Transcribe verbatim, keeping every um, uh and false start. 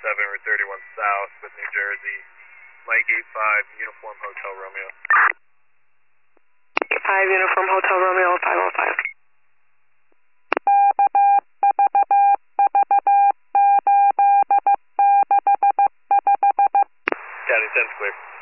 seven, Route thirty-one South with New Jersey. Mike eight five, Uniform Hotel Romeo. eight five, Uniform Hotel Romeo, five oh five. County ten's clear.